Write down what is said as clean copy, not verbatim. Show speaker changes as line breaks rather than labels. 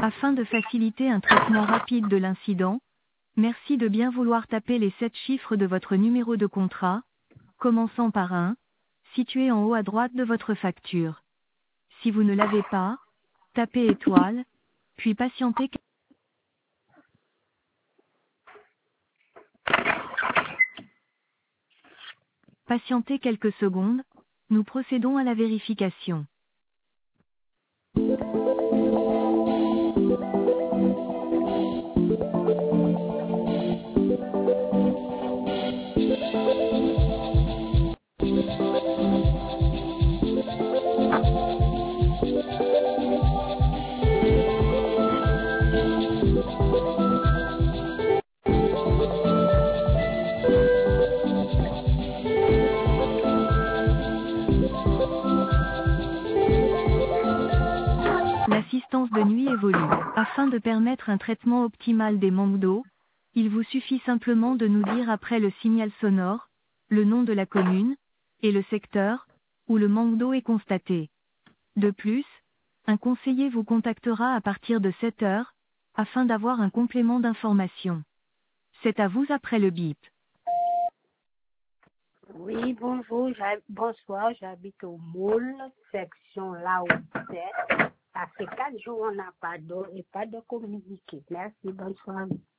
Afin de faciliter un traitement rapide de l'incident, merci de bien vouloir taper les 7 chiffres de votre numéro de contrat, commençant par 1, situé en haut à droite de votre facture. Si vous ne l'avez pas, tapez étoile, puis patientez quelques secondes, nous procédons à la vérification. L'assistance de nuit évolue. Afin de permettre un traitement optimal des manques d'eau, il vous suffit simplement de nous dire après le signal sonore, le nom de la commune, et le secteur, où le manque d'eau est constaté. De plus, un conseiller vous contactera à partir de 7 heures, afin d'avoir un complément d'information. C'est à vous après le bip.
Oui, bonjour, bonsoir, j'habite au Moule, section Laouset. Ça fait 4 jours on n'a pas d'eau et pas de communiqué. Merci, bonne soirée.